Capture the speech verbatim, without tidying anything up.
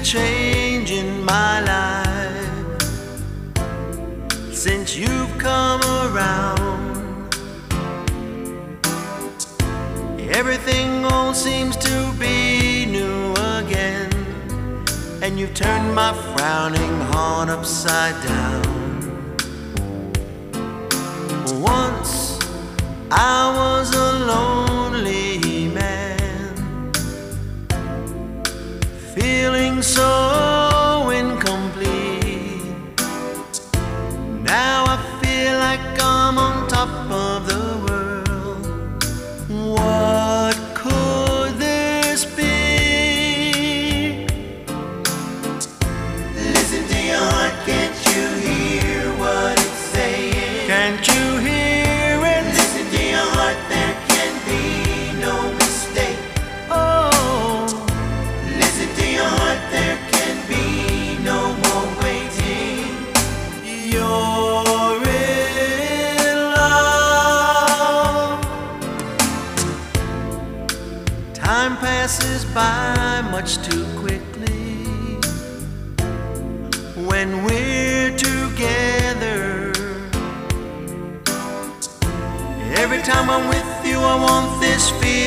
change in my life since you've come around. Everything all seems to be new again, and you've turned my frowning heart upside down. Once I was a lonely man, feeling so incomplete. Now I feel like I'm on top of the world. What could this be? Listen to your heart, can't you hear what it's saying? Can't you hear it? Listen to your heart, there can be no mistake. Oh, listen to your heart, there can be no more waiting. You're in love. Time passes by much too quickly when we're together. Every time I'm with you, I want this feeling.